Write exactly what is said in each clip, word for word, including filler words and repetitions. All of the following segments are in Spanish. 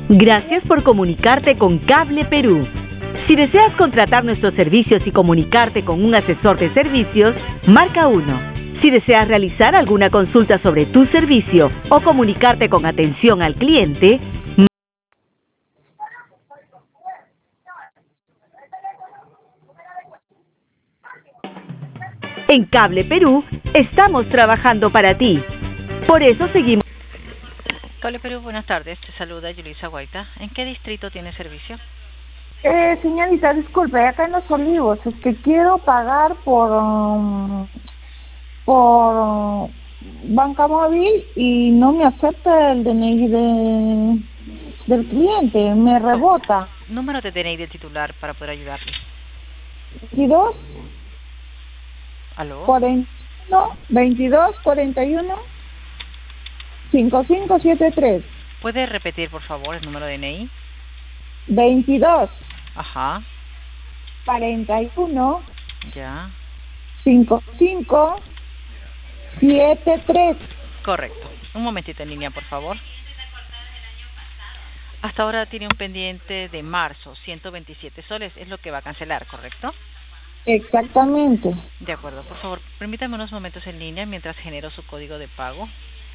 Gracias por comunicarte con Cable Perú. Si deseas contratar nuestros servicios y comunicarte con un asesor de servicios, marca uno. Si deseas realizar alguna consulta sobre tu servicio o comunicarte con atención al cliente, en Cable Perú estamos trabajando para ti. Por eso seguimos. Cable Perú, buenas tardes. Te saluda Yulisa Guaita. ¿En qué distrito tiene servicio? Eh, señorita, disculpe, acá en Los Olivos, es que quiero pagar por um, por um, banca móvil y no me acepta el D N I de, del cliente, me rebota. Número de D N I del titular para poder ayudarle. veintidós, ¿Aló? cuarenta y uno, veintidós, cuarenta y uno, cincuenta y cinco setenta y tres. ¿Puede repetir, por favor, el número de D N I? veintidós, Ajá, cuarenta y uno, ya. cincuenta y cinco setenta y tres. Correcto. Un momentito en línea, por favor. Hasta ahora tiene un pendiente de marzo, ciento veintisiete soles. Es lo que va a cancelar, ¿correcto? Exactamente. De acuerdo. Por favor, permítame unos momentos en línea mientras genero su código de pago.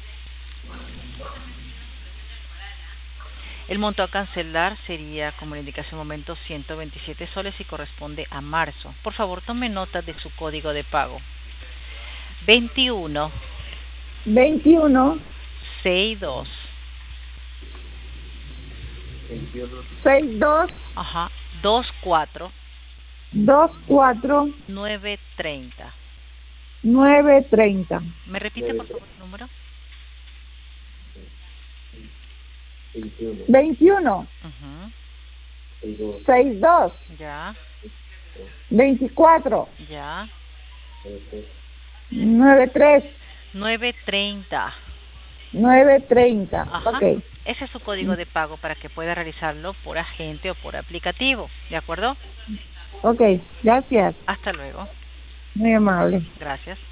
El monto a cancelar sería, como le indiqué hace un momento, ciento veintisiete soles y corresponde a marzo. Por favor, tome nota de su código de pago. veintiuno, veintiuno, sesenta y dos. sesenta y dos, Ajá, veinticuatro, veinticuatro, novecientos treinta. novecientos treinta. ¿Me repite, por favor, el número? veintiuno, Uh-huh. sesenta y dos, Ya, veinticuatro, ya. noventa y tres, novecientos treinta. novecientos treinta. Ajá. Ok. Ese es su código de pago para que pueda realizarlo por agente o por aplicativo. ¿De acuerdo? Ok, gracias. Hasta luego. Muy amable. Gracias.